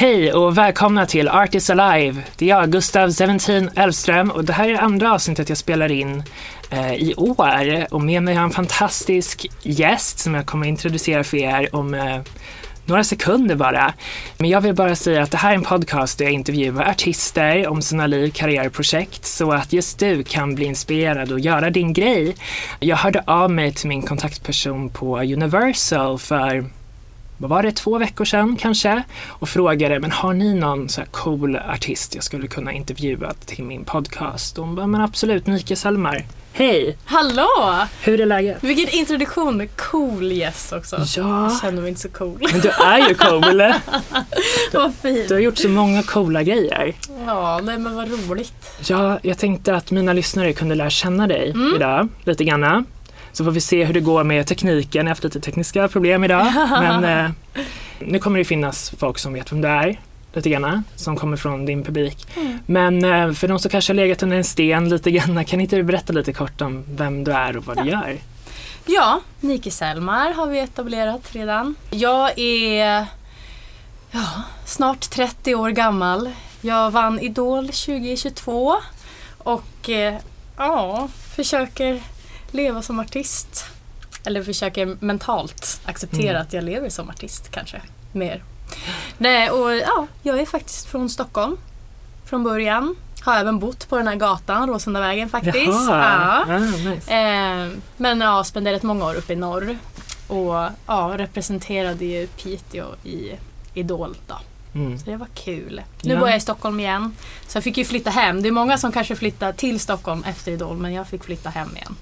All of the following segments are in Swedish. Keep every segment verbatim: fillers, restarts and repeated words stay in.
Hej och välkomna till Artists Alive. Det är jag, Gustav Seventeen Elfström, och det här är andra avsnittet jag spelar in eh, i år. Och med mig har en fantastisk gäst som jag kommer att introducera för er om eh, några sekunder bara. Men jag vill bara säga att det här är en podcast där jag intervjuar artister om sina liv, karriärprojekt, så att just du kan bli inspirerad och göra din grej. Jag hörde av mig till min kontaktperson på Universal för, vad var det, två veckor sedan kanske, och frågade, men har ni någon så här cool artist jag skulle kunna intervjua till min podcast? Och hon bara, men absolut, Mika Salmar. Hej! Hallå! Hur är läget? Vilken introduktion, cool gäst också. Ja. Jag känner mig inte så cool. Men du är ju cool. Vad fint. Du har gjort så många coola grejer. Ja, nej, men vad roligt. Ja, jag tänkte att mina lyssnare kunde lära känna dig mm. idag, lite grann. Så får vi se hur det går med tekniken. Jag har haft lite tekniska problem idag. Men eh, nu kommer det finnas folk som vet vem du är. Lite grann. Som kommer från din publik. Mm. Men eh, för de som kanske har legat under en sten lite grann. Kan inte du berätta lite kort om vem du är och vad ja. du gör? Ja, Mika Salmar har vi etablerat redan. Jag är ja, snart trettio år gammal. Jag vann Idol tjugo tjugotvå. Och eh, ja, försöker leva som artist. Eller försöker mentalt acceptera mm. att jag lever som artist kanske. Mer. Nej, och ja, jag är faktiskt från Stockholm. Från början. Har även bott på den här gatan, Råsundavägen faktiskt. Jaha. Ja. Ah, nice. eh, men jag har spenderat många år uppe i norr. Och ja, representerade ju Piteå i Idol då. Mm. Så det var kul. Nu ja. bor jag i Stockholm igen. Så jag fick ju flytta hem. Det är många som kanske flyttar till Stockholm efter Idol, men jag fick flytta hem igen.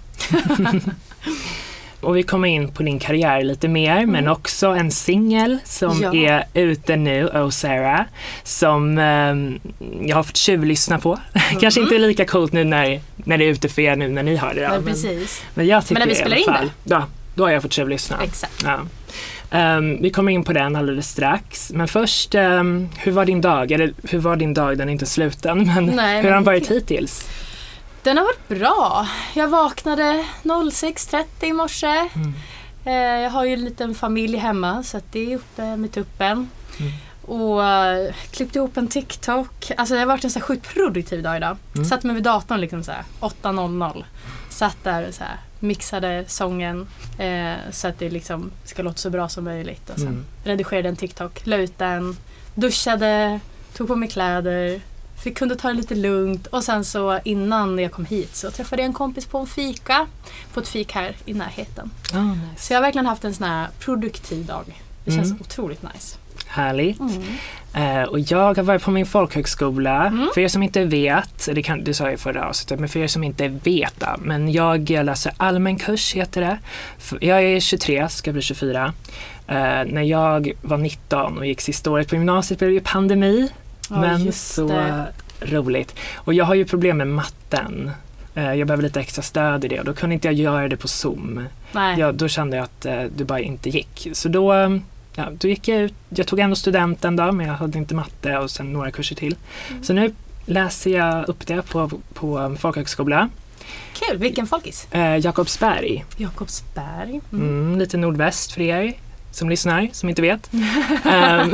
Och vi kommer in på din karriär lite mer, mm. men också en singel som ja. är ute nu, Oh Sarah, som um, jag har fått tjuvlyssna på. Mm. Kanske inte lika coolt nu när, när det är ute för er nu när ni har det. Men, precis. Men, jag tycker men när vi spelar in det? Ja, då har jag fått tjuvlyssna. Exakt. Ja. Um, vi kommer in på den alldeles strax. Men först, um, hur var din dag? Eller hur var din dag? Den är inte sluten, men Nej, hur men har den varit hittills? Den har varit bra. Jag vaknade sex trettio i morse. Mm. Eh, jag har ju en liten familj hemma så att det är uppe med tuppen. Mm. Och uh, klippte ihop en TikTok. Alltså det har varit en så här sjukt produktiv dag idag. Mm. Satt mig vid datorn liksom så här åtta noll noll. Satt där och så här mixade sången eh, så att det liksom ska låta så bra som möjligt. Och sen mm. redigerade en TikTok, la ut den, duschade, tog på mig kläder. Vi kunde ta det lite lugnt, och sen så innan jag kom hit så träffade jag en kompis på en fika, på ett fik här i närheten. Oh, nice. Så jag har verkligen haft en sån här produktiv dag. Det känns mm. otroligt nice. Härligt. Mm. Uh, och jag har varit på min folkhögskola. Mm. För er som inte vet, det, kan, det sa jag i förra avsnittet, men för er som inte vet, men jag läser allmän kurs heter det. Jag är tjugotre, ska bli tjugofyra. Uh, när jag var nitton och gick sista året på gymnasiet blev det ju pandemi. Oh, men så det. roligt. Och jag har ju problem med matten. Uh, jag behöver lite extra stöd i det. Och då kunde inte jag göra det på Zoom. Nej. Jag, då kände jag att uh, det bara inte gick. Så då, um, ja, då gick jag ut. Jag tog ändå studenten då, men jag hade inte matte och sen några kurser till. Mm. Så nu läser jag upp det på, på um, folkhögskola. Kul, vilken folkis? Uh, Jakobsberg. Jakobsberg. Mm. Mm, lite nordväst för er som lyssnar, som inte vet. um,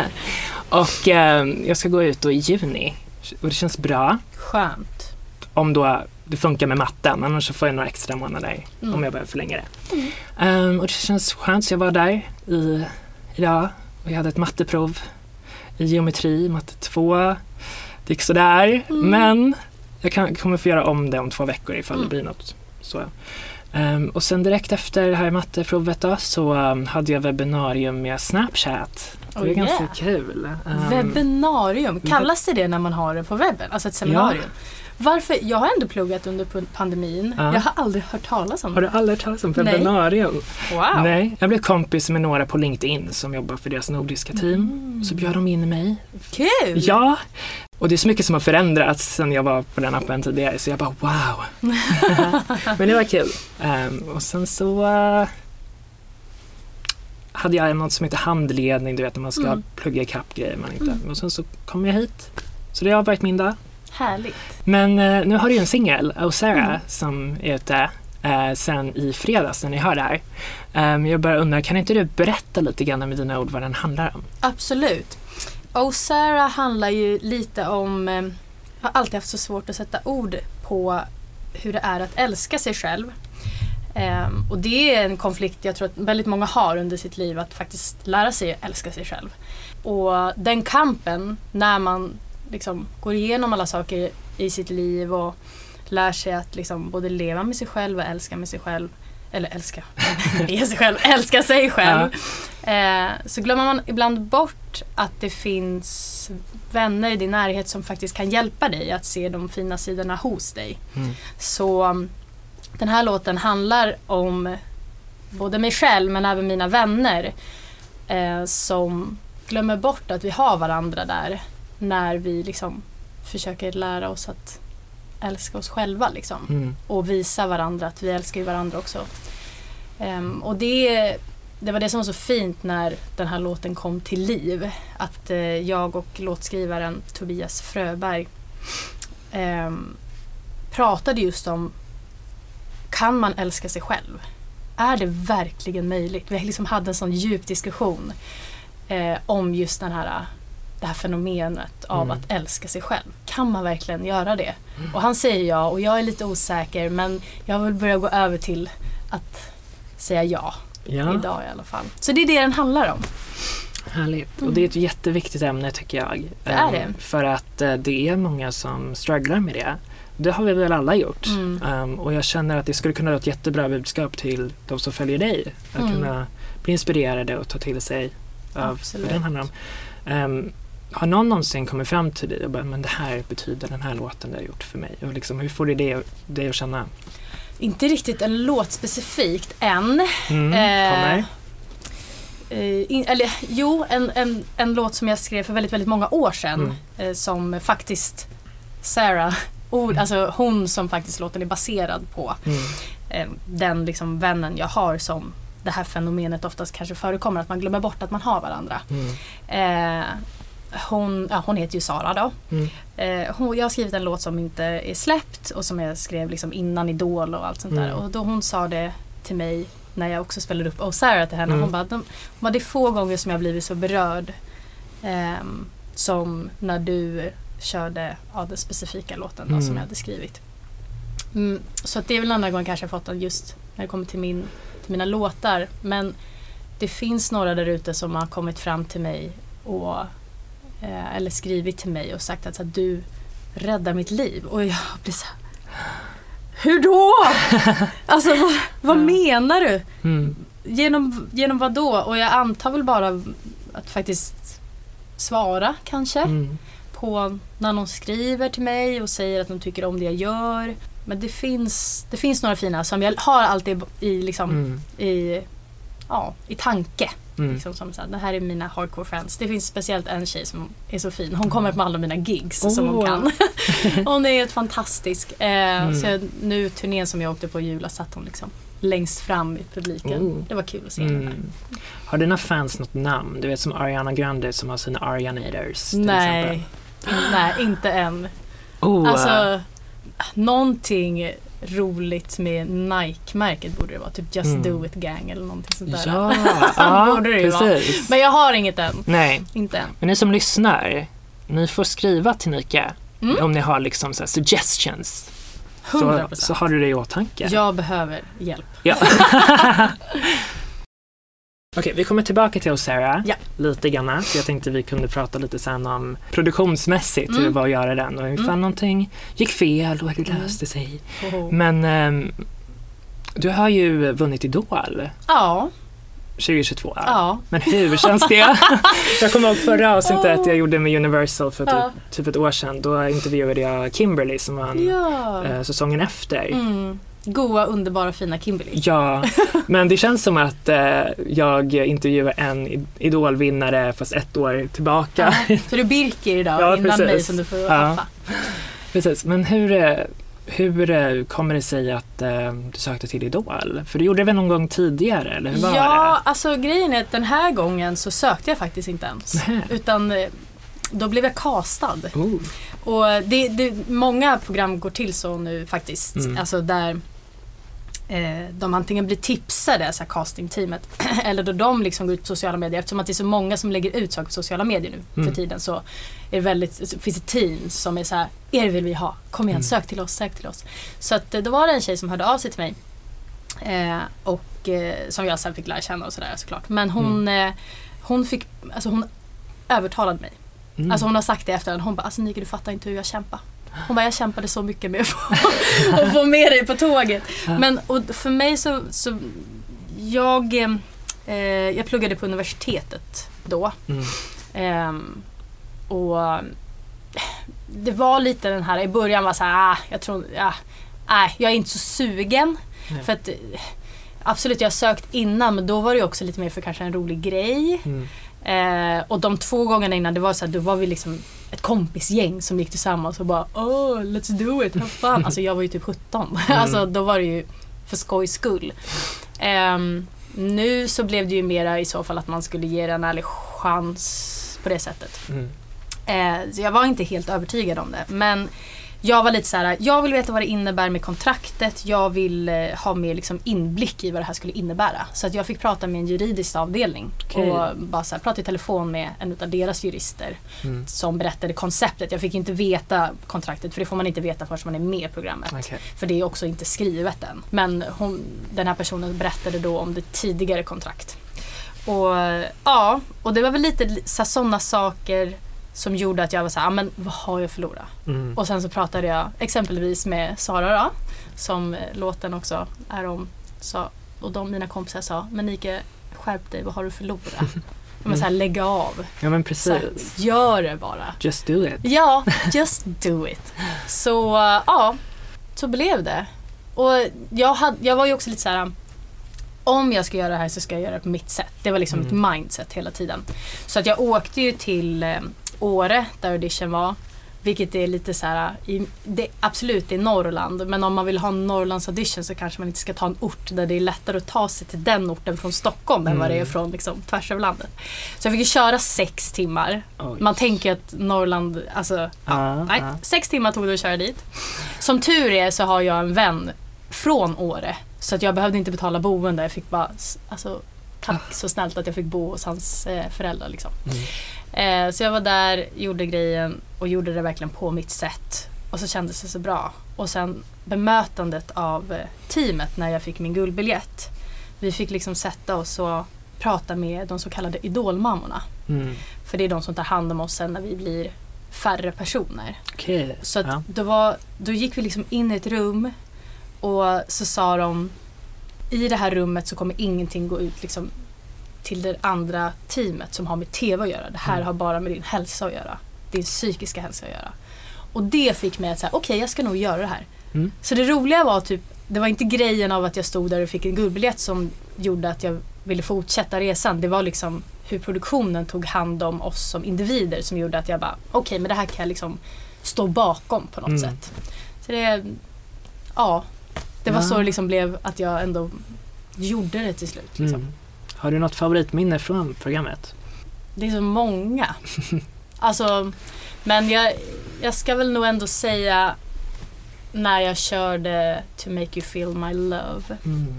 och um, jag ska gå ut då i juni. Och det känns bra. Skönt. Om då det funkar med matten. Annars så får jag några extra månader mm. om jag behöver förlänga det. Mm. Um, och det känns skönt. Så jag var där i, idag. Och jag hade ett matteprov i geometri, matte två. Det gick sådär. Mm. Men jag kan, kommer få göra om det om två veckor ifall mm. det blir något så. Um, och sen direkt efter det här matteprovet då, så um, hade jag webbinarium med Snapchat. Det är oh, ganska yeah. kul. Um, webbinarium, kallas det det när man har det på webben? Alltså ett seminarium? Ja. Varför? Jag har ändå pluggat under pandemin. Ja. Jag har aldrig hört talas om det. Har du aldrig hört talas om webbinarium? Nej. Wow. Nej, jag blev kompis med några på LinkedIn som jobbar för deras nordiska team. Mm. Så bjöd de in mig. Kul! Ja, och det är så mycket som har förändrats sen jag var på den appen tidigare. Så jag bara, wow! Men det var kul. Um, och sen så uh, hade jag något som heter handledning. Du vet, när man ska mm. plugga i kapp grejer man inte. Mm. Och sen så kom jag hit. Så det har varit min dag. Härligt. Men uh, nu har du ju en singel, Oh Sarah, mm. som är ute uh, sen i fredags när ni hör det här. Um, jag bara undrar, kan inte du berätta lite grann med dina ord vad den handlar om? Absolut. Oh Sarah handlar ju lite om, eh, jag har alltid haft så svårt att sätta ord på hur det är att älska sig själv. Um, och det är en konflikt jag tror att väldigt många har under sitt liv, att faktiskt lära sig att älska sig själv. Och den kampen, när man liksom går igenom alla saker i sitt liv och lär sig att liksom både leva med sig själv och älska med sig själv, eller älska med sig själv, älska sig själv, ja. eh, så glömmer man ibland bort att det finns vänner i din närhet som faktiskt kan hjälpa dig att se de fina sidorna hos dig. Mm. Så den här låten handlar om både mig själv men även mina vänner eh, som glömmer bort att vi har varandra där när vi liksom försöker lära oss att älska oss själva liksom. Mm. Och visa varandra att vi älskar ju varandra också. Um, och det, det var det som var så fint när den här låten kom till liv. Att uh, jag och låtskrivaren Tobias Fröberg um, pratade just om, kan man älska sig själv? Är det verkligen möjligt? Vi liksom hade en sån djup diskussion uh, om just den här det här fenomenet av mm. att älska sig själv. Kan man verkligen göra det? Mm. Och han säger ja, och jag är lite osäker, men jag vill börja gå över till att säga ja, ja. Idag i alla fall. Så det är det den handlar om. Härligt. Mm. Och det är ett jätteviktigt ämne tycker jag. Det är det. Um, för att uh, det är många som strugglar med det. Det har vi väl alla gjort. Mm. Um, och jag känner att det skulle kunna vara ett jättebra budskap till de som följer dig. Att mm. kunna bli inspirerade och ta till sig av vad den handlar om. Um, har någon någonsin kommit fram till dig och bara, men det här betyder den här låten det har gjort för mig? Och liksom, hur får du det, det att känna? Inte riktigt en låt specifikt än. Mm, eh, eh, in, eller jo, en, en, en låt som jag skrev för väldigt, väldigt många år sedan. Mm. Eh, som faktiskt Sarah, ord, mm. alltså hon som faktiskt låten är baserad på. Mm. Eh, den liksom vännen jag har som det här fenomenet oftast kanske förekommer, att man glömmer bort att man har varandra. Mm. Eh, Hon, ja, hon heter ju Sara då. Mm. Eh, hon, jag har skrivit en låt som inte är släppt och som jag skrev liksom innan Idol och allt sånt mm. där. Och då hon sa det till mig när jag också spelade upp Oh Sarah till henne. Mm. Hon bara, de, hon bara, det är få gånger som jag blivit så berörd eh, som när du körde ja, den specifika låten då, mm. som jag hade skrivit. Mm, så att det är väl andra gången kanske jag fått den just när det kommer till, min, till mina låtar. Men det finns några där ute som har kommit fram till mig och Eh, eller skrivit till mig och sagt att så här, du räddar mitt liv. Och jag blir så här, hur då? Alltså vad, vad ja. menar du? Mm. Genom, genom vad då? Och jag antar väl bara att faktiskt svara kanske mm. på när någon skriver till mig och säger att de tycker om det jag gör. Men det finns, det finns några fina som jag har alltid i, liksom, mm. i, ja, i tanke. Mm. Liksom som så här, det här är mina hardcore friends. Det finns speciellt en tjej som är så fin. Hon kommer på alla mina gigs oh. som hon kan. Hon är helt fantastisk. Eh, mm. Så jag, nu turnén som jag åkte på i julas satt hon liksom längst fram i publiken. Oh. Det var kul att se henne. Mm. Har dina fans något namn? Du vet som Ariana Grande som har sina Arianators. Nej, nej, inte än. Oh. Alltså, någonting roligt med Nike-märket borde det vara. Typ Just mm. Do It Gang eller någonting sånt där. Ja, ja borde det precis. Vara. Men jag har inget än. Nej. Inte än. Men ni som lyssnar, ni får skriva till Nika mm. om ni har liksom så här suggestions. hundra procent. Så, så har du det i åtanke. Jag behöver hjälp. Ja. Okej, vi kommer tillbaka till oss Sarah ja. lite grann. Jag tänkte vi kunde prata lite sen om produktionsmässigt mm. hur det var att göra den och ifall mm. någonting gick fel och hur det löste sig. Oh. Men um, du har ju vunnit Idol. Ja. tjugohundratjugotvå. Ja. Men hur känns det? Jag kommer ihåg förra avsnittet jag gjorde med Universal för typ, ja. typ ett år sedan. Då intervjuade jag Kimberly som vann ja. eh, säsongen efter. Mm. Goa, underbara, fina Kimberly. Ja, men det känns som att eh, jag intervjuar en idolvinnare fast ett år tillbaka. Ja, så du Birker idag ja, innan precis. mig som du får ja. haffa. Precis, men hur, hur kommer det sig att eh, du sökte till Idol? För du gjorde det väl någon gång tidigare, eller hur var ja, det? alltså grejen är att den här gången så sökte jag faktiskt inte ens. Nä. Utan då blev jag castad. Oh. Och det, det, många program går till så nu faktiskt. Mm. Alltså där eh, de antingen blir tipsade, så här castingteamet, eller då de liksom går ut på sociala medier. Eftersom att det är så många som lägger ut saker på sociala medier nu mm. för tiden, så är det väldigt, finns det teams som är så här: er vill vi ha, kom igen, mm. sök till oss, sök till oss. Så att då var det en tjej som hörde av sig till mig eh, och eh, som jag sen fick lära känna och sådär såklart. Men hon, mm. eh, hon fick, alltså hon övertalade mig. Mm. Alltså hon har sagt det efter den. Hon bara, alltså Nika, du fattar inte hur jag kämpar. Hon bara, jag kämpade så mycket med att få, att få med dig på tåget. Men och för mig så, så jag, eh, jag pluggade på universitetet då. Mm. Eh, och det var lite den här, i början var så här, ah, jag tror, ah, nej, jag är inte så sugen. Mm. För att, absolut, jag har sökt innan, men då var det också lite mer för kanske en rolig grej. Mm. Eh, och de två gångerna innan, det var så här, då var vi liksom ett kompisgäng som gick tillsammans och bara, oh, let's do it, have fun. Alltså jag var ju typ sjutton. Mm. Alltså då var det ju för skojs skull. Eh, nu så blev det ju mera i så fall att man skulle ge en ärlig chans på det sättet. Mm. Eh, så jag var inte helt övertygad om det, men jag var lite så här, jag vill veta vad det innebär med kontraktet. Jag vill eh, ha mer liksom inblick i vad det här skulle innebära. Så att jag fick prata med en juridisk avdelning. Okay. Och bara så här, prata i telefon med en av deras jurister mm. som berättade konceptet. Jag fick inte veta kontraktet, för det får man inte veta förrän man är med i programmet. Okay. För det är också inte skrivet än. Men hon, den här personen berättade då om det tidigare kontrakt. Och ja, och det var väl lite sådana saker som gjorde att jag var så här, ah, men vad har jag förlorat? Mm. Och sen så pratade jag exempelvis med Sara då, som låten också är om, sa, och de mina kompisar sa, men Nika, skärp dig, vad har du förlorat? Mm. Men så här, lägga av. Ja, men precis. Här, gör det bara. Just do it. Ja, just do it. Så uh, ja, så blev det. Och jag, hade, jag var ju också lite så här, om jag ska göra det här så ska jag göra det på mitt sätt. Det var liksom mm. mitt mindset hela tiden. Så att jag åkte ju till eh, Åre där audition var, vilket är lite så här, i, det, absolut det är Norrland, men om man vill ha en Norrlands audition så kanske man inte ska ta en ort där det är lättare att ta sig till den orten från Stockholm mm. än vad det är från liksom, tvärs över landet. Så jag fick ju köra sex timmar. Oj. Man tänker att Norrland, alltså ah, ja, nej, ah. sex timmar tog det att köra dit. Som tur är så har jag en vän från Åre, så att jag behövde inte betala boende. Jag fick bara, alltså tack så snällt att jag fick bo hos hans eh, föräldrar liksom. Mm. Eh, så jag var där, gjorde grejen och gjorde det verkligen på mitt sätt. Och så kändes det så bra. Och sen bemötandet av eh, teamet när jag fick min guldbiljett. Vi fick liksom sätta oss och prata med de så kallade idolmammorna. Mm. För det är de som tar hand om oss sen när vi blir färre personer. Okay. Så att ja. då, var, då gick vi liksom in i ett rum och så sa de, i det här rummet så kommer ingenting gå ut liksom till det andra teamet som har med tv att göra. Det här mm. har bara med din hälsa att göra. Din psykiska hälsa att göra. Och det fick mig att säga, okej, okay, jag ska nog göra det här. Mm. Så det roliga var typ, det var inte grejen av att jag stod där och fick en guldbiljett som gjorde att jag ville fortsätta resan. Det var liksom hur produktionen tog hand om oss som individer som gjorde att jag bara, okej, okay, men det här kan jag liksom stå bakom på något mm. sätt. Så det, ja, det var ja. så det liksom blev att jag ändå gjorde det till slut. Liksom. Mm. Har du något favoritminne från programmet? Det är så många. Alltså, men jag, jag ska väl nog ändå säga när jag körde To Make You Feel My Love mm.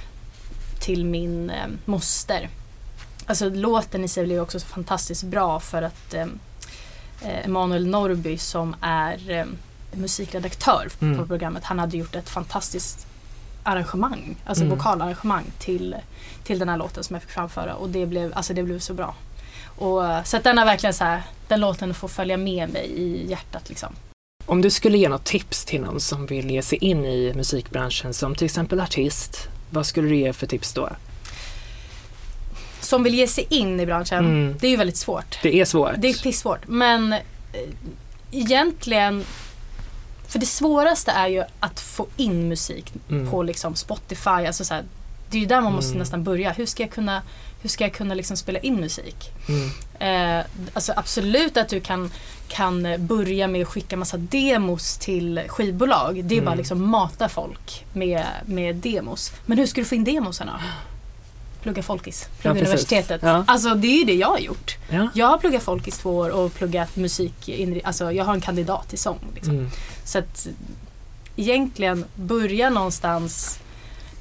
till min eh, moster. Alltså låten i sig blev också så fantastiskt bra för att eh, Emanuel Norrby som är eh, musikredaktör mm. på programmet, han hade gjort ett fantastiskt arrangemang, alltså mm. vokalarrangemang till, till den här låten som jag fick framföra, och det blev, alltså det blev så bra. Och, så att den har verkligen så här, den låten får följa med mig i hjärtat liksom. Om du skulle ge något tips till någon som vill ge sig in i musikbranschen som till exempel artist, vad skulle du ge för tips då? Som vill ge sig in i branschen, mm. det är ju väldigt svårt. Det är svårt. Det är pissvårt, men eh, egentligen, för det svåraste är ju att få in musik mm. på liksom Spotify, alltså så här, det är ju där man måste mm. nästan börja. Hur ska jag kunna, hur ska jag kunna liksom spela in musik? Mm. Eh, alltså absolut att du kan, kan börja med att skicka massa demos till skivbolag. Det är mm. bara liksom mata folk med, med demos. Men hur ska du få in demosarna? Plugga folkis, plugga ja, universitetet. Ja. Alltså det är ju det jag har gjort. Ja. Jag har pluggat folkis två år och pluggat musik. Alltså jag har en kandidat i sång. Liksom. Mm. Så att egentligen börja någonstans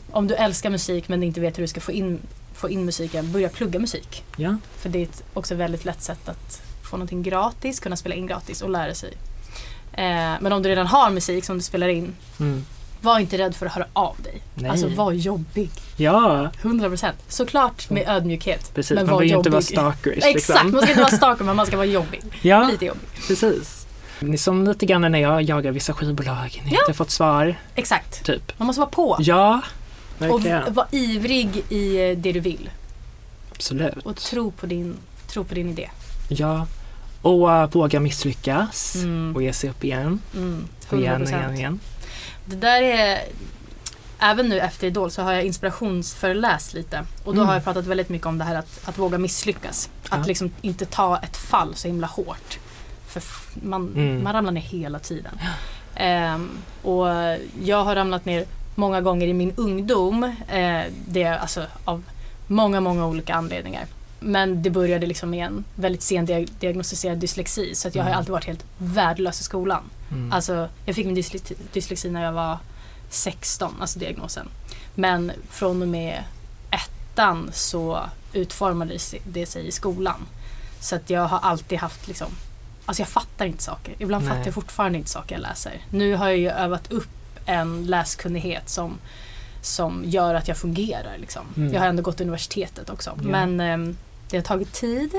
om du älskar musik men inte vet hur du ska få in, få in musiken, börja plugga musik. Ja. För det är ett också väldigt lätt sätt att få någonting gratis, kunna spela in gratis och lära sig. Eh, men om du redan har musik som du spelar in, mm. var inte rädd för att höra av dig. Nej. Alltså var jobbig. Ja. hundra procent. Såklart med ödmjukhet. Precis, men man var vill ju jobbig. inte vara stalkers. Exakt, liksom. man ska inte vara stalker men man ska vara jobbig. Ja, lite jobbig. Precis. Det är som lite grann när jag jagar vissa skivbolag. Ni har ja. inte fått svar. Exakt. Typ. Man måste vara på. Ja, verkligen. Och vara ivrig i det du vill. Absolut. Och tro på din, tro på din idé. Ja. Och uh, våga misslyckas. Mm. Och ge sig upp igen. Mm. Och igen, igen, igen. Det där är... Även nu efter Idol så har jag inspirationsföreläst lite. Och då mm. har jag pratat väldigt mycket om det här att, att våga misslyckas. Ja. Att liksom inte ta ett fall så himla hårt. För man, mm. man ramlar ner hela tiden. Um, och jag har ramlat ner många gånger i min ungdom. Uh, det är alltså av många, många olika anledningar. Men det började liksom med en väldigt sen diag- diagnostiserad dyslexi. Så att jag mm. har alltid varit helt värdelös i skolan. Mm. Alltså, jag fick min dyslexi, dyslexi när jag var sexton, alltså diagnosen. Men från och med ettan så utformades det sig i skolan. Så att jag har alltid haft liksom, alltså jag fattar inte saker. Ibland Nej. fattar jag fortfarande inte saker jag läser. Nu har jag ju övat upp en läskunnighet som, som gör att jag fungerar liksom. Mm. Jag har ändå gått universitetet också. Ja. Men eh, det har tagit tid.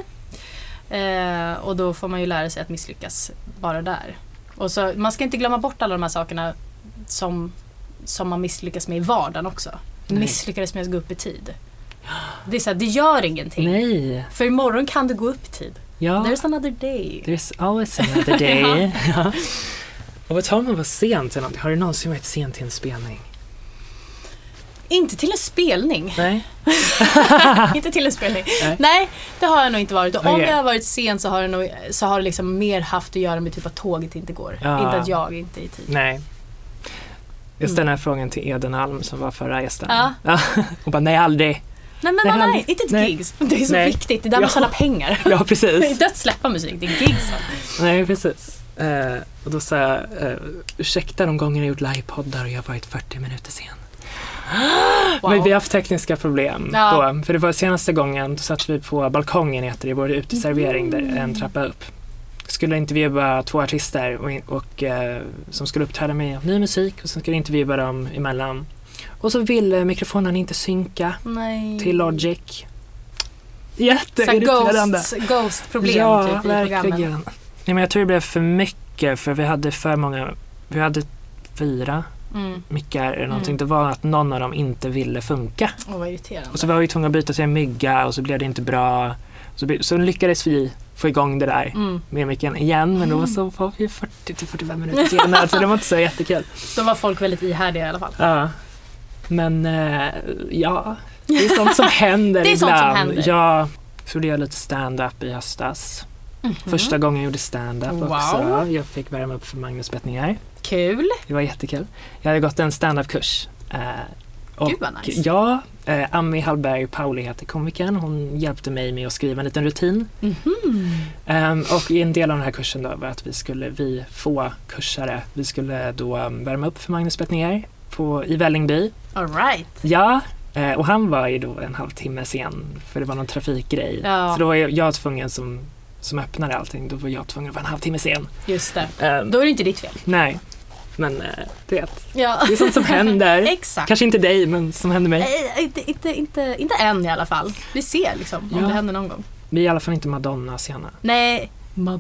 Eh, och då får man ju lära sig att misslyckas bara där. Och så, man ska inte glömma bort alla de här sakerna som, som man misslyckas med i vardagen också. Nej. Misslyckades med att gå upp i tid. Det är så här, det gör ingenting. Nej. För imorgon kan du gå upp i tid. Ja. There's another day. There's always another day. Ja. Och vad tar man vara sent till någonting? Har du någonsin varit sent till en spelning? Inte till en spelning. Nej. Inte till en spelning. Nej. Nej, det har jag nog inte varit. Och okay. om jag har varit sen så har det, nog, så har det liksom mer haft att göra med typ att tåget inte går. Ja. Inte att jag inte är i tid. Nej. Jag ställde den här frågan till Eden Alm som var förra gästen. Ja. Hon bara, nej aldrig. Nej, men nej, nej, inte ett nej. gigs. Det är så nej. viktigt. Det är där ja. man tjänar pengar. Ja, precis. Det är inte att släppa musik, det är gigs. Nej, precis. Uh, och då sa jag, uh, ursäkta de gånger jag gjort livepoddar och jag har varit fyrtio minuter sen. Wow. Men vi har haft tekniska problem ja. då. För det var senaste gången, då satt vi på balkongen heter det, vår uteservering mm. där en trappa upp. Skulle intervjua två artister och, och, uh, som skulle uppträda med ny musik och sen skulle intervjua dem emellan. Och så ville mikrofonen inte synka Nej. till Logic. Jätteirriterande. Ghost, ghost-problem ja, typ, i verkligen. Nej, men jag tror det blev för mycket för vi hade för många, vi hade fyra mm. mickar eller någonting. Mm. Det var att någon av dem inte ville funka. Åh, vad irriterande. Och så var vi tvungna att byta till en mygga och så blev det inte bra. Så, så lyckades vi få igång det där mm. med micken igen, men då så var vi fyrtio till fyrtiofem minuter senare så det var inte så jättekul. Då var folk väldigt ihärdiga i alla fall. Ja. Men äh, ja, det är sånt som händer det är ibland. Sånt som händer. Ja, så gjorde jag lite stand-up i höstas. Mm-hmm. Första gången jag gjorde stand-up wow. också. Jag fick värma upp för Magnus Bettningar. Kul. Det var jättekul. Jag hade gått en stand-up-kurs. Eh, och Gud vad nice. Ja, eh, Ami Hallberg Pauli heter komikern. Hon hjälpte mig med att skriva en liten rutin. Mm-hmm. Eh, och i en del av den här kursen då var att vi skulle, vi få kursare, vi skulle då um, värma upp för Magnus Bettningar på, i Vällingby. All right. Ja, eh, och han var ju då en halvtimme sen för det var någon trafikgrej. Ja. Så då var jag, jag tvungen som, som öppnade allting, då var jag tvungen att vara en halvtimme sen. Just det, um, då är det inte ditt fel. Nej, men eh, du vet, ja. det är sånt som händer. Exakt. Kanske inte dig, men som händer mig. Nej, inte, inte, inte, inte än i alla fall. Vi ser liksom om ja. det händer någon gång. Vi är i alla fall inte Madonna-sena. Nej,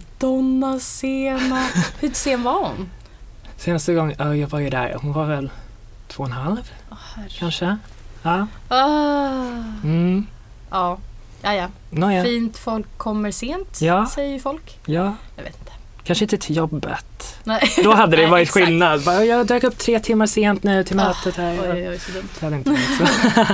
Madonna-sena. Hur sen var hon? Senaste gången, ja, jag var ju där, hon var väl två och en halv, oh, kanske. Ja. Ah. Mm. Ja, ja, ja. No, ja. Fint folk kommer sent, ja. säger folk. Ja. Jag vet inte. Kanske inte till jobbet. Nej. Då hade det Nej, varit exakt. skillnad. Bara, jag dök upp tre timmar sent nu till mötet här. Oj, oj, oj, så dumt. Det hade inte varit så.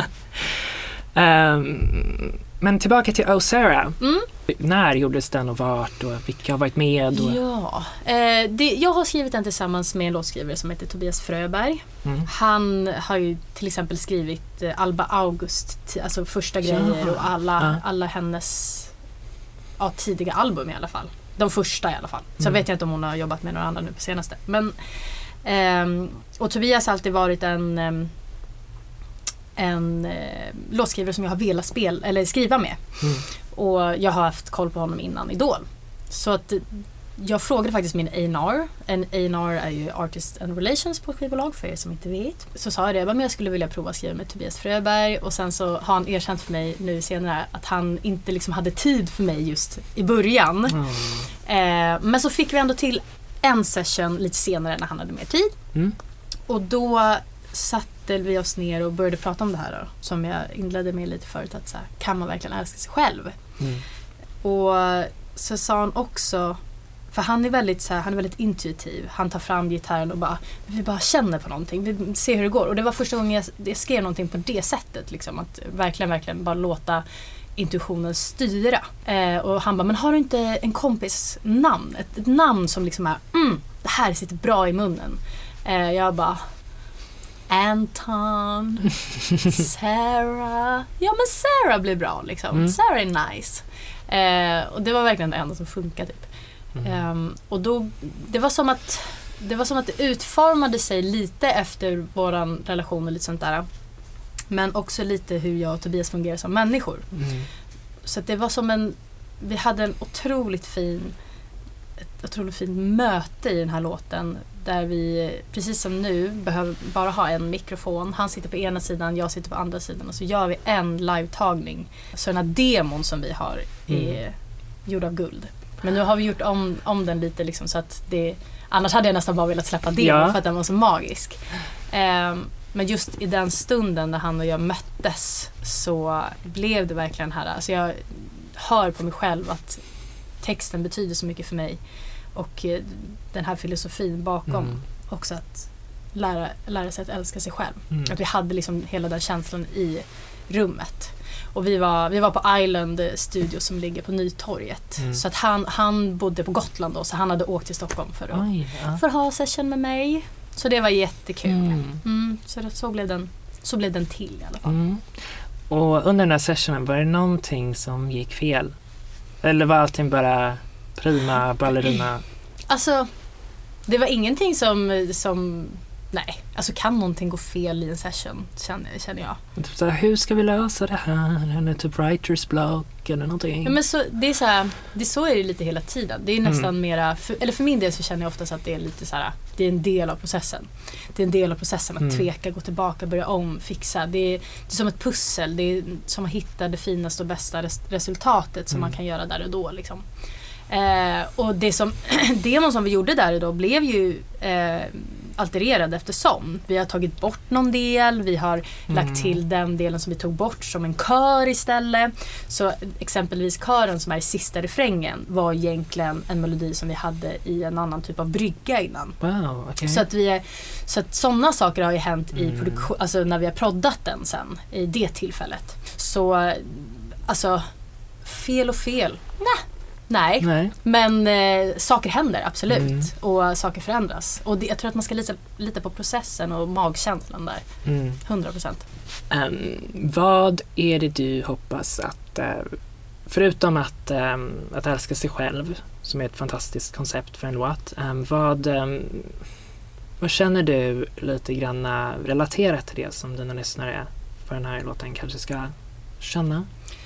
um, men tillbaka till Oh Sarah. Mm. När gjordes den och vart och vilka har varit med? Och... Ja, eh, det, jag har skrivit den tillsammans med en låtskrivare som heter Tobias Fröberg. Mm. Han har ju till exempel skrivit eh, Alba August, t- alltså första ja. grejer och alla, ja. alla hennes ja, tidiga album i alla fall. De första i alla fall. Så mm. vet jag inte om hon har jobbat med några andra nu på senaste. Men, eh, och Tobias har alltid varit en... Eh, en eh, låtskrivare som jag har velat spela, eller skriva med. Mm. Och jag har haft koll på honom innan Idol. Så att jag frågade faktiskt min A and R. En A and R är ju Artist and Relations på ett skivbolag, för er som inte vet. Så sa jag det, men jag skulle vilja prova att skriva med Tobias Fröberg. Och sen så har han erkänt för mig nu senare att han inte liksom hade tid för mig just i början. Mm. Eh, men så fick vi ändå till en session lite senare när han hade mer tid. Mm. Och då satte vi oss ner och började prata om det här då, som jag inledde med lite förut, att så här, kan man verkligen älska sig själv? Mm. Och så sa han också, för han är väldigt så här, han är väldigt intuitiv. Han tar fram gitarren och bara, vi bara känner på någonting, vi ser hur det går. Och det var första gången jag, jag skrev någonting på det sättet, liksom, att verkligen, verkligen bara låta intuitionen styra. Eh, och han bara, men har du inte en kompis namn? Ett, ett namn som liksom är, mm, det här sitter bra i munnen. Eh, jag bara, Anton, Sarah. Ja, men Sarah blir bra liksom. Mm. Sarah är nice. Eh, och det var verkligen det enda som funkade typ. Mm. Um, och då, det var som att det var som att det utformade sig lite efter våran relation och lite sånt där. Men också lite hur jag och Tobias fungerar som människor. Mm. Så att det var som en, vi hade en otroligt fin ett otroligt fint möte i den här låten, där vi, precis som nu, behöver bara ha en mikrofon. Han sitter på ena sidan, jag sitter på andra sidan, och så gör vi en live-tagning. Så den här demon som vi har är mm. gjord av guld. Men nu har vi gjort om, om den lite liksom, så att det, annars hade jag nästan bara velat släppa demon, ja. För att den var så magisk. Um, men just i den stunden när han och jag möttes så blev det verkligen här, alltså jag hör på mig själv att texten betyder så mycket för mig, och den här filosofin bakom mm. också, att lära, lära sig att älska sig själv. Mm. Att vi hade liksom hela den känslan i rummet. Och vi var, vi var på Island Studio som ligger på Nytorget. Mm. Så att han, han bodde på Gotland då, så han hade åkt till Stockholm för att, Oj, ja. för att ha session med mig. Så det var jättekul. Mm. Mm, så, det, så, blev den, så blev den till i alla fall. Mm. Och under den här sessionen, var det någonting som gick fel? Eller var allting bara prima ballerina? Alltså, det var ingenting som, som nej, alltså kan någonting gå fel i en session, känner, känner jag. Typ så här, hur ska vi lösa det här? Eller typ writers block eller någonting. Ja, men så, det är så här, det så är det lite hela tiden. Det är nästan mm. mera, för, eller för min del så känner jag oftast att det är lite så här, det är en del av processen. Det är en del av processen att mm. tveka, gå tillbaka, börja om, fixa. Det är, det är som ett pussel. Det är som att hitta det finaste och bästa res- resultatet som mm. man kan göra där och då liksom. Eh, och det som demon som vi gjorde där och då blev ju eh, altererad eftersom. Vi har tagit bort någon del, vi har mm. lagt till den delen som vi tog bort som en kör istället. Så exempelvis kören som är i sista refrängen var egentligen en melodi som vi hade i en annan typ av brygga innan. Wow, okay. Så att vi är, så att sådana saker har ju hänt mm. i produktion, alltså när vi har proddat den sen i det tillfället. Så alltså fel och fel. Nej. Nej, Nej, men eh, saker händer absolut mm. och saker förändras. Och det, jag tror att man ska lita, lita på processen och magkänslan där. Mm. hundra procent. Um, vad är det du hoppas att, uh, förutom att, um, att älska sig själv, som är ett fantastiskt koncept för en låt, um, vad, um, vad känner du lite grann relaterat till det som dina lyssnare för den här låten kanske ska känna?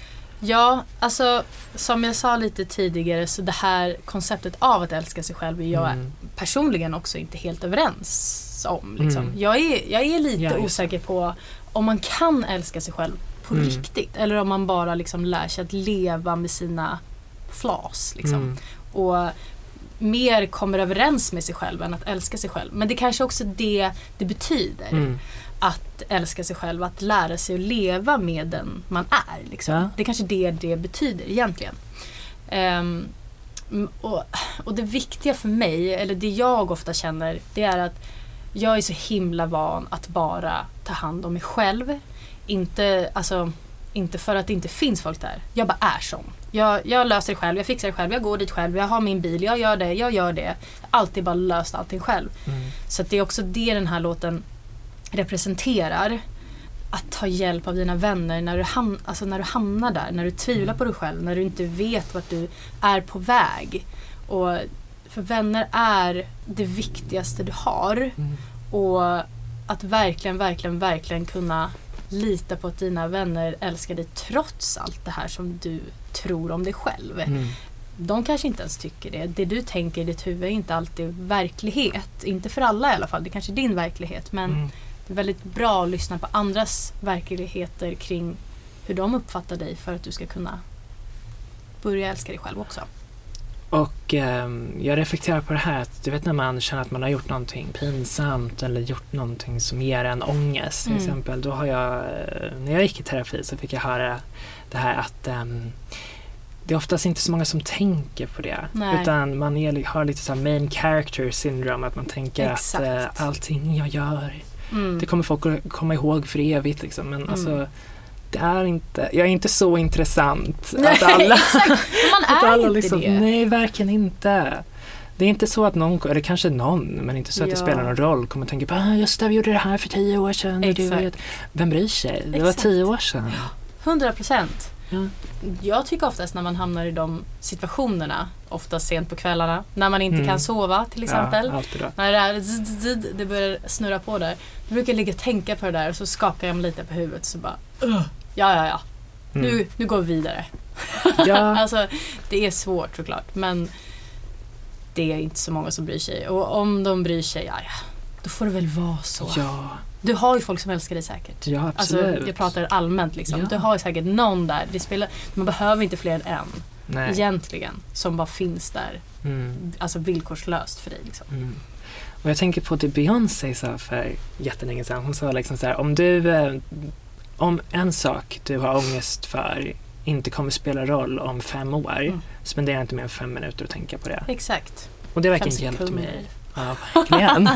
Ja, alltså som jag sa lite tidigare, så det här konceptet av att älska sig själv är jag mm. personligen också inte helt överens om. Liksom. Mm. Jag, är, jag är lite ja, osäker på om man kan älska sig själv på mm. riktigt, eller om man bara liksom lär sig att leva med sina flaws. Liksom. Mm. Och mer kommer överens med sig själv än att älska sig själv. Men det kanske också det det betyder. Mm. Att älska sig själv, att lära sig att leva med den man är. Liksom. Ja. Det är kanske det det betyder egentligen. Um, och, och det viktiga för mig, eller det jag ofta känner, det är att jag är så himla van att bara ta hand om mig själv. Inte, alltså, inte för att det inte finns folk där. Jag bara är sån. Jag, jag löser det själv, jag fixar det själv, jag går dit själv, jag har min bil, jag gör det, jag gör det. Alltid bara löst allting själv. Mm. Så att det är också det den här låten representerar, att ta hjälp av dina vänner när du, ham- alltså när du hamnar där, när du tvivlar på dig själv, när du inte vet vart du är på väg. Och för vänner är det viktigaste du har. Mm. Och att verkligen, verkligen, verkligen kunna lita på att dina vänner älskar dig trots allt det här som du tror om dig själv. Mm. De kanske inte ens tycker det. Det du tänker i ditt huvud är inte alltid verklighet. Inte för alla i alla fall. Det är kanske är din verklighet. Men Mm. det är väldigt bra att lyssna på andras verkligheter kring hur de uppfattar dig för att du ska kunna börja älska dig själv också. Och eh, jag reflekterar på det här att du vet när man känner att man har gjort någonting pinsamt eller gjort någonting som ger en ångest till Mm. exempel. Då har jag, när jag gick i terapi så fick jag höra det här att eh, det är oftast inte så många som tänker på det. Nej. Utan man är, har lite så här main character syndrome, att man tänker Exakt. att eh, allting jag gör, Mm. det kommer folk att komma ihåg för evigt liksom. Men Mm. alltså, det är inte, jag är inte så intressant Nej, att alla, exakt. Men man att är alla inte liksom, det. nej verkligen inte. Det är inte så att någon, eller kanske någon, men inte så att det Ja. spelar någon roll, kommer tänka på ah, just det, vi gjorde det här för tio år sedan. Och du Exakt. vet, vem bryr sig? Det Exakt. var tio år sedan. Hundra procent. Ja. Jag tycker oftast när man hamnar i de situationerna, ofta sent på kvällarna, när man inte Mm. kan sova till exempel. Ja, alltid då. När det, är, zzz, zzz, det börjar snurra på där. Då brukar jag ligga och tänka på det där och så skakar jag mig lite på huvudet så bara "Ugh, ja ja ja, Mm. nu, nu går vi vidare. Ja. Alltså det är svårt såklart, men det är inte så många som bryr sig. Och om de bryr sig, ja ja, då får det väl vara så. Ja, Du har ju folk som älskar dig säkert. ja absolut. Alltså jag pratar allmänt liksom. Ja. Du har ju säkert någon där. Det spelar, man behöver inte fler än en Nej. egentligen som bara finns där. Mm. Alltså villkorslöst för dig liksom. Mm. Och jag tänker på det Beyoncé sa för jättelänge sedan. Hon sa liksom så här, om du eh, om en sak du har ångest för inte kommer spela roll om fem år, Mm. spendera inte mer än fem minuter att tänka på det. Exakt. Och det har Fem verkligen hjälpt sekunder. mig. Ja, verkligen.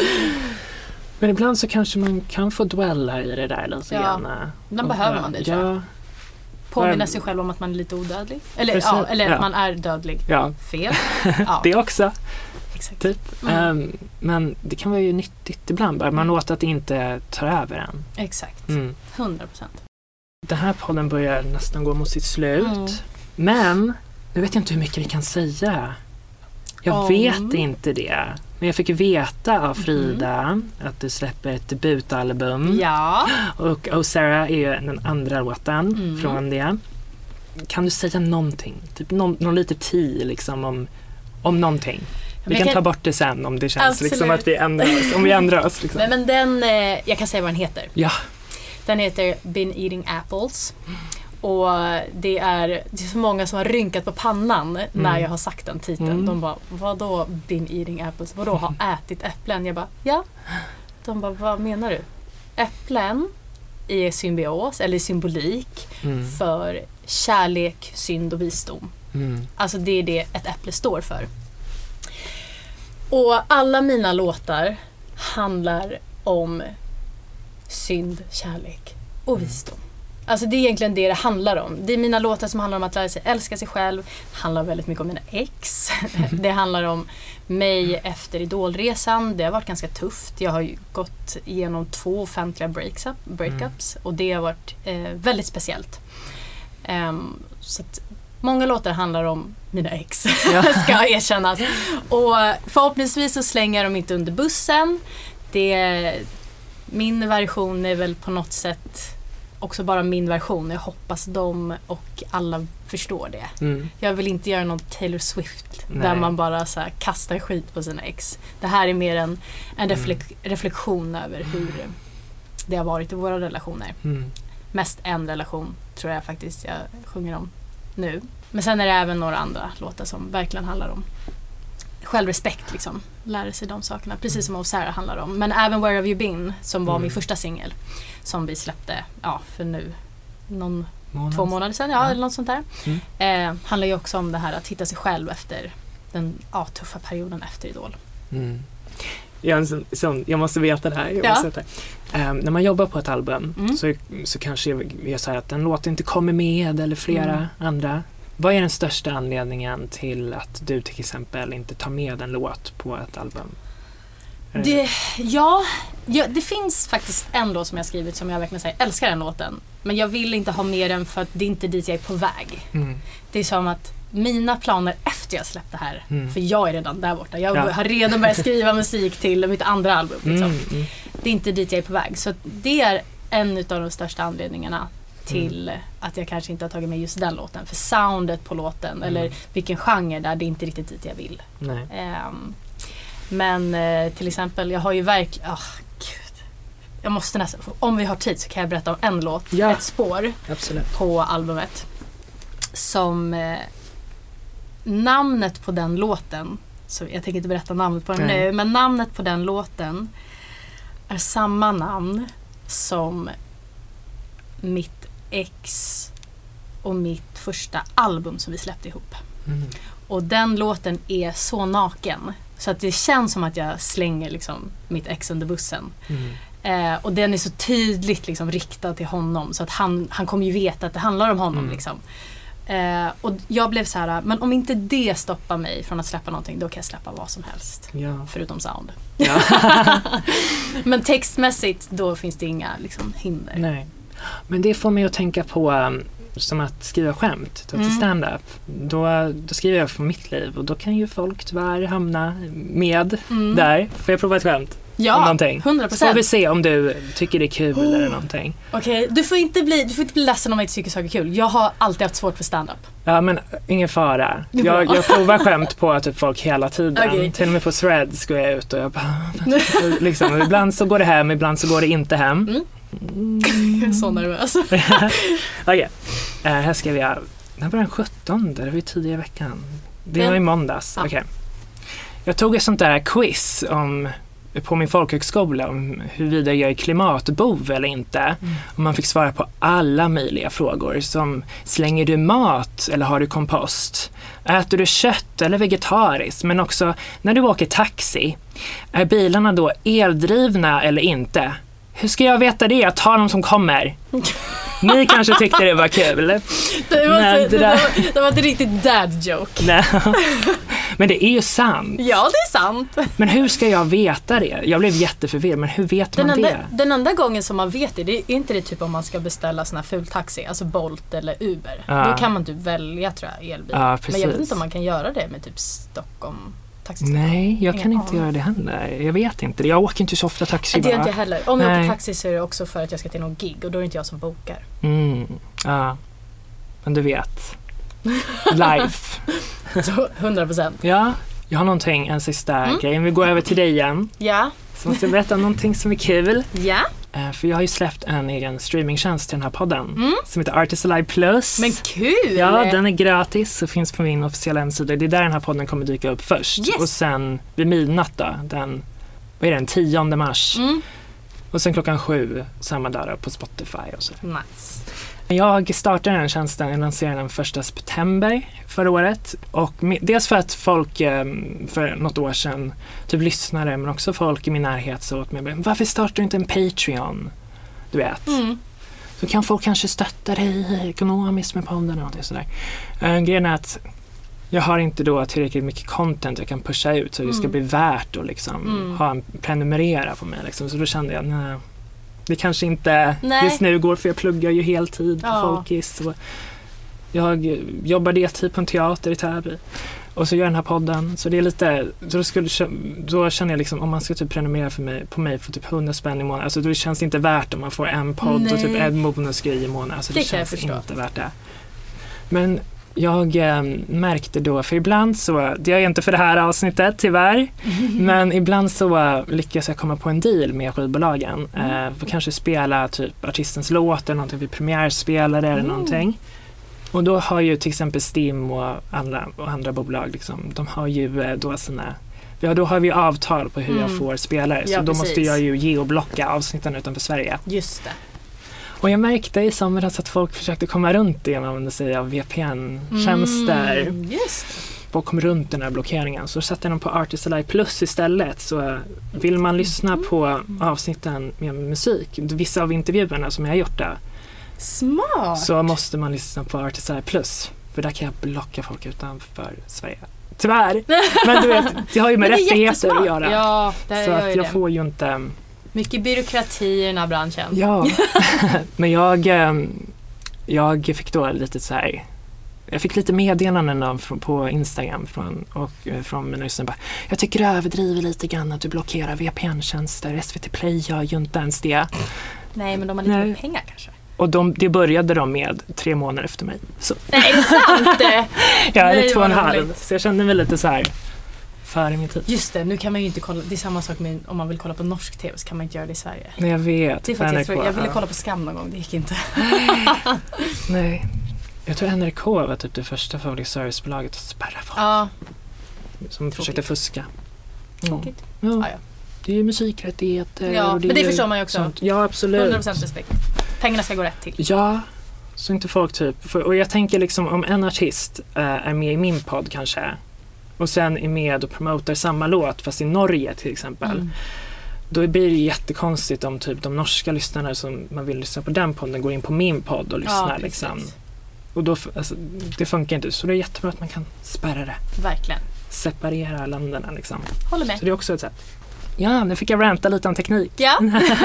Men ibland så kanske man kan få dwella i det där lite Ja, grann. ibland Och behöver bara- man det, tror jag. Ja, Påminna Bara- sig själv om att man är lite odödlig. Eller, Precis. ja, eller att Ja. man är dödlig. ja. Fel. Ja, det också. exakt. Typ. Mm. Ehm, men det kan vara ju nyttigt ibland. Bara man låter att det inte tar över en. Exakt. Mm. hundra procent. Den här podden börjar nästan gå mot sitt slut. Mm. Men nu vet jag inte hur mycket vi kan säga. Jag Om- vet inte det. Men jag fick veta av Frida Mm. att du släpper ett debutalbum. Ja. Och Oh Sarah är ju den andra låten Mm. från det. Kan du säga någonting? Typ någon, någon lite tid liksom om, om någonting. Vi jag kan kan- ta bort det sen om det känns Absolut. liksom att vi ändrar oss. Om vi ändrar oss liksom. Nej, men den, eh, jag kan säga vad den heter. Ja. Den heter Been Eating Apples. Och det är, det är så många som har rynkat på pannan när Mm. jag har sagt den titeln. Mm. De bara, vadå Been Eating Apples? Vadå har ätit äpplen? Jag bara, ja. De bara, vad menar du? Äpplen är symbios eller symbolik Mm. för kärlek, synd och visdom. Mm. Alltså det är det ett äpple står för. Och alla mina låtar handlar om synd, kärlek och visdom. Alltså det är egentligen det det handlar om. Det är mina låtar som handlar om att lära sig älska sig själv. Det handlar väldigt mycket om mina ex. Det handlar om mig efter idolresan. Det har varit ganska tufft. Jag har ju gått igenom två offentliga breaks-up, breakups och det har varit eh, väldigt speciellt. Um, så att många låtar handlar om mina ex, Ja. ska erkännas. Och förhoppningsvis så slänger de inte under bussen. Det, min version är väl på något sätt också bara min version. Jag hoppas de och alla förstår det. Mm. Jag vill inte göra någon Taylor Swift Nej. där man bara så här kastar skit på sina ex. Det här är mer en, en reflek- reflektion över hur det har varit i våra relationer. Mm. Mest en relation tror jag faktiskt jag sjunger om nu. Men sen är det även några andra låtar som verkligen handlar om självrespekt, liksom. Lära sig de sakerna. Precis som Oh Sarah handlar om. Men även Where Have You Been, som var Mm. min första singel, som vi släppte, ja, för nu någon, Månad. två månader sedan, ja, Ja. eller något sånt där. Mm. Eh, handlar ju också om det här att hitta sig själv efter den ja, tuffa perioden efter Idol. Mm. Jag, är en sån, sån, jag måste veta det här. Jag Ja. måste veta det här. Um, när man jobbar på ett album Mm. så, så kanske jag, jag säger att en låt inte kommer med eller flera Mm. andra. Vad är den största anledningen till att du till exempel inte tar med en låt på ett album? Är Det, ja, ja, det finns faktiskt en låt som jag skrivit som jag verkligen säger älskar den låten. Men jag vill inte ha med den för att det är inte dit jag är på väg. Mm. Det är som att mina planer efter jag släppte det här, Mm. för jag är redan där borta. Jag Ja. har redan börjat skriva musik till mitt andra album. Liksom. Mm. Mm. Det är inte dit jag är på väg. Så det är en av de största anledningarna till mm. att jag kanske inte har tagit med just den låten. För soundet på låten, mm. eller vilken genre där, det är inte riktigt dit jag vill. Nej. Um, men uh, till exempel, jag har ju verkligen... Oh, gud. Jag måste nästan... Om vi har tid så kan jag berätta om en låt, ja. ett spår Absolut. På albumet. Som... Uh, namnet på den låten, så jag tänker inte berätta namnet på den Nej. nu, men namnet på den låten är samma namn som mitt ex och mitt första album som vi släppte ihop. Mm. Och den låten är så naken så att det känns som att jag slänger liksom mitt ex under bussen. Mm. Eh, och den är så tydligt liksom riktad till honom så att han, han kommer ju veta att det handlar om honom. Mm. Liksom. Eh, och jag blev så här, men om inte det stoppar mig från att släppa någonting, då kan jag släppa vad som helst. Ja. Förutom sound. Ja. Men textmässigt, då finns det inga liksom, hinder. Nej. Men det får mig att tänka på um, som att skriva skämt, till mm. stand-up. Då, då skriver jag för mitt liv och då kan ju folk tyvärr hamna med mm. där. Får jag prova ett skämt? Ja, hundra procent. Så får vi se om du tycker det är kul oh. eller någonting. Okej, okay. du får inte bli du får inte bli ledsen om jag inte tycker saker är kul. Jag har alltid haft svårt för stand-up. Ja, men ingen fara. Jag, jag provar skämt på typ folk hela tiden. Okay. Till och med på Threads går jag ut och jag bara... liksom, ibland så går det hem, ibland så går det inte hem. Mm. Mm. Jag är så nervös. Okej, okay. uh, här ska vi... Det var den sjuttonde, det var ju tidigare i veckan. Det var i måndags. Ja. Okay. Jag tog ett sånt där quiz om... på min folkhögskola om huruvida jag är klimatbov eller inte. Mm. Och man fick svara på alla möjliga frågor som slänger du mat eller har du kompost? Äter du kött eller vegetariskt? Men också när du åker taxi, är bilarna då eldrivna eller inte? Hur ska jag veta det? Jag tar dem som kommer. Ni kanske tyckte det var kul. Det var, men så, det, där... det, var, det var inte riktigt dad joke. Nej. Men det är ju sant. Ja, det är sant. Men hur ska jag veta det? Jag blev jätteförvirrad, men hur vet den man enda, det? Den enda gången som man vet det, det är inte det typ om man ska beställa såna fultaxi, alltså Bolt eller Uber. Ja. Då kan man typ välja, tror jag, elbil. Ja, men jag vet inte om man kan göra det med typ Stockholm. Nej, jag kan inte göra det heller. Jag vet inte. Jag åker inte så ofta taxi. Det gör inte heller. Om jag åker taxi så är det också för att jag ska till någon gig och då är det inte jag som bokar. Mm, ja. Men du vet. Life. hundra procent. Ja, jag har någonting, en sista mm. grej. Vi går över till dig igen. Ja. Så måste jag berätta om någonting som är kul. Ja. Uh, för jag har ju släppt en egen streamingtjänst till den här podden mm. som heter Artists Alive Plus. Men kul! Ja, den är gratis och finns på min officiella hemsida. Det är där den här podden kommer dyka upp först. Yes. Och sen vid midnatt då, den, vad är det, den tionde mars. Mm. Och sen klockan sju samma dag då, på Spotify och så. Nice. Jag startade den tjänsten, jag lanserade den första september förra året. Och med, dels för att folk för något år sedan typ lyssnare, men också folk i min närhet så åt mig, varför startar du inte en Patreon? Du vet. Mm. Så kan folk kanske stötta dig ekonomiskt med podden och någonting sådär. Uh, grejen är att jag har inte då tillräckligt mycket content jag kan pusha ut så mm. det ska bli värt att liksom mm. ha en prenumerera på mig. Liksom. Så då kände jag, nej. Det kanske inte Nej. just nu går, för jag pluggar ju heltid på ja. Folkis. Och jag jobbar deltid på en teater i Täby. Och så gör jag den här podden. Så det är lite, då, skulle, då känner jag liksom, om man ska typ prenumerera för mig, på mig för typ hundra spänn i månaden. Alltså då känns det inte värt om man får en podd Nej. och typ en bonusgrej i månaden. Alltså det, det känns inte värt det. Men jag äh, märkte då, för ibland så, det är inte för det här avsnittet tyvärr, mm. men ibland så äh, lyckas jag komma på en deal med skivbolagen. Mm. Äh, för kanske spela typ artistens låt eller någonting, vid premiärspelare mm. eller någonting. Och då har ju till exempel Stim och andra, och andra bolag, liksom, de har ju äh, då sina, ja, då har vi avtal på hur mm. jag får spelare. Så ja, då precis. måste jag ju geoblocka avsnitten utanför Sverige. Just det. Och jag märkte i somras att folk försökte komma runt det genom att säga V P N-tjänster. Mm, just det. Och kom runt den här blockeringen. Så satte jag dem på Artists Alive Plus istället. Så vill man lyssna mm. på avsnitten med musik, vissa av intervjuerna som jag har gjort där. Smart! Så måste man lyssna på Artists Alive Plus. För där kan jag blocka folk utanför Sverige. Tyvärr! Men du vet, det har ju med rättigheter att göra. Ja, det så att jag det. får ju inte... Mycket byråkrati i den här branschen. Ja, men jag, jag fick då lite så här jag fick lite meddelanden av, på Instagram från, och, från mina lyssnare. Jag tycker du överdriver lite grann att du blockerar V P N-tjänster. S V T Play gör ju inte ens det. Nej, men de har lite mer pengar kanske. Och de, det började de med tre månader efter mig. Så. Nej, är det sant? Ja, eller två och en halv. Så jag kände mig lite så här före min tid. Just det, nu kan man ju inte kolla. Det är samma sak med om man vill kolla på norsk tv så kan man inte göra det i Sverige. Nej, jag vet. Det är faktiskt, jag ville kolla på Skam någon gång, det gick inte. Nej. Jag tror N R K var typ det första public servicebolaget att spärra folk. Ja. Som Tråkigt. Försökte fuska. Tråkigt. Ja. Ja, ja. Det är ju musikrättigheter. Ja, och det men det är förstår man ju också. Sånt. Ja, absolut. hundra procent respekt. Pengarna ska gå rätt till. Ja, så inte folk typ. För, och jag tänker liksom om en artist äh, är med i min podd kanske och sen är med och promotar samma låt fast i Norge till exempel. Mm. Då blir det jättekonstigt om typ de norska lyssnarna som man vill lyssna på den podden går in på min podd och lyssnar. Ja, liksom. Och då, alltså, det funkar inte. Så det är jättebra att man kan spärra det. Verkligen. Separera länderna liksom. Håller med. Så det är också ett sätt. Ja, nu fick jag ranta lite om teknik. Ja.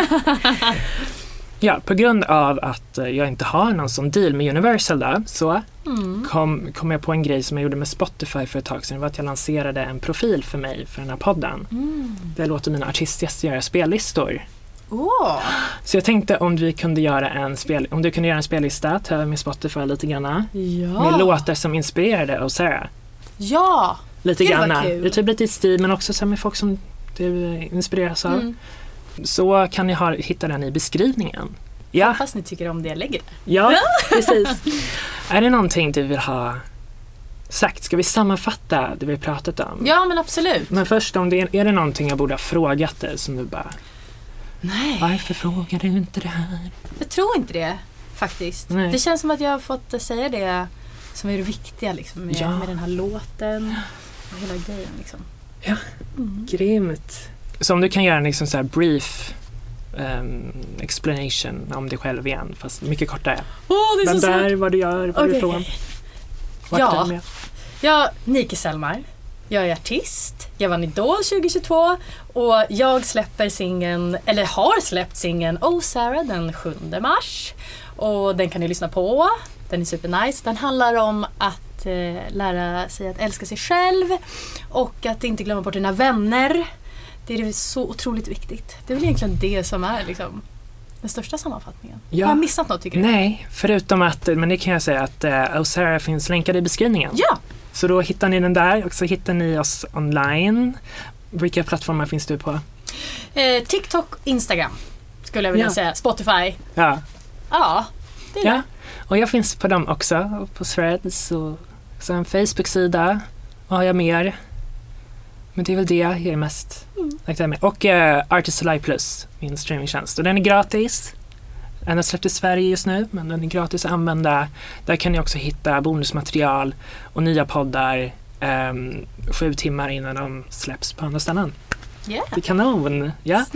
Ja, på grund av att jag inte har någon sån deal med Universal då, så mm. kom, kom jag på en grej som jag gjorde med Spotify för ett tag sedan. Det var att jag lanserade en profil för mig för den här podden. Mm. Där jag låter mina artistgäster göra spellistor. Oh. Så jag tänkte om vi kunde göra en spel, om du kunde göra en spellista, ta över med Spotify lite grann. Ja. Med låtar som inspirerade av Sarah. Ja, lite grann. Det är typ lite i stil, men också så med folk som du inspireras av. Mm. Så kan ni ha, hitta den i beskrivningen. Ja. Hoppas ni tycker om det jag lägger där. Ja, precis. Är det någonting du vill ha sagt? Ska vi sammanfatta det vi pratat om? Ja, men absolut. Men först, om det är, är det någonting jag borde ha frågat dig som du bara... Nej. Varför frågar du inte det här? Jag tror inte det, faktiskt. Nej. Det känns som att jag har fått säga det som är det viktiga liksom, med, ja. med den här låten och hela grejen. Liksom. Ja, mm. grymt. Så om du kan göra en liksom så här brief um, explanation om dig själv igen, fast mycket kortare. Åh, oh, det är Vem så där, svårt. vad du gör, vad okay. du är ifrån. Vart ja. är du med? Ja, Nike Selmar. Jag är artist. Jag vann Idol tjugohundratjugotvå och jag släpper singeln, eller har släppt singeln Oh Sarah den sjunde mars. Och den kan ni lyssna på. Den är supernice. Den handlar om att eh, lära sig att älska sig själv och att inte glömma bort dina vänner. Det är så otroligt viktigt. Det är väl egentligen det som är liksom den största sammanfattningen. Ja. Har jag missat något tycker du? Nej, förutom att, men det kan jag säga att uh, Oh Sarah finns länkad i beskrivningen. Ja. Så då hittar ni den där och så hittar ni oss online. Vilka plattformar finns du på? Eh, TikTok, Instagram skulle jag vilja ja. säga. Spotify. Ja. Ja, det är ja. det. Och jag finns på dem också. På Threads och så en Facebook-sida. Vad har jag mer? Men det är väl det jag är mest mm. med. Och uh, Artist Alive Plus, min streamingtjänst. Och den är gratis. Den har släppt i Sverige just nu, men den är gratis att använda. Där kan ni också hitta bonusmaterial och nya poddar um, sju timmar innan de släpps på andra ställen. Yeah. Det är kanon. Ja?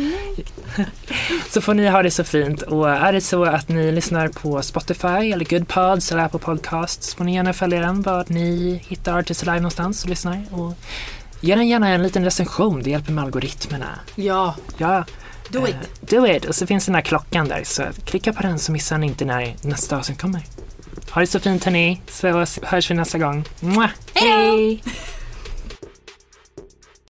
Så får ni ha det så fint. Och är det så att ni lyssnar på Spotify eller Good Pods eller Apple Podcasts, får ni gärna följa den var ni hittar Artist Alive någonstans och lyssnar. Och ge den gärna en liten recension, det hjälper med algoritmerna. Ja. Ja. Do it. Uh, do it. Och så finns den här klockan där, så klicka på den så missar ni inte när nästa avsnitt kommer. Ha det så fint hörni, så hörs vi nästa gång. Mwah. Hej!